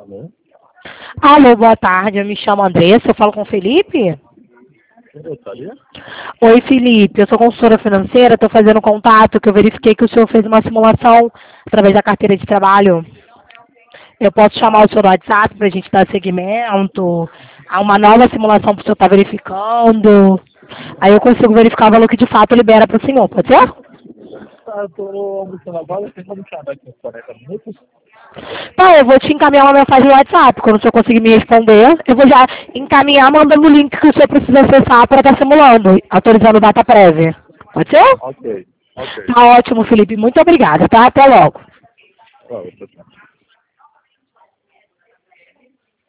Alô? Alô, boa tarde. Eu me chamo Andressa. Eu falo com o Felipe? Gostaria? Oi, Felipe. Eu sou consultora financeira. Estou fazendo contato que eu verifiquei que o senhor fez uma simulação através da carteira de trabalho. Eu posso chamar o senhor no WhatsApp para a gente dar seguimento a uma nova simulação para o senhor estar verificando. Aí eu consigo verificar o valor que de fato libera para o senhor. Pode ser? Eu tô almoçando agora, tem como chamar aqui uns 40 minutos? Tá, eu vou te encaminhar uma mensagem no WhatsApp. Quando o senhor conseguir me responder, eu vou já encaminhar mandando o link que o senhor precisa acessar para estar simulando, autorizando data prévia. Pode ser? Ok. Tá ótimo, Felipe. Muito obrigada, tá? Até logo. Ó,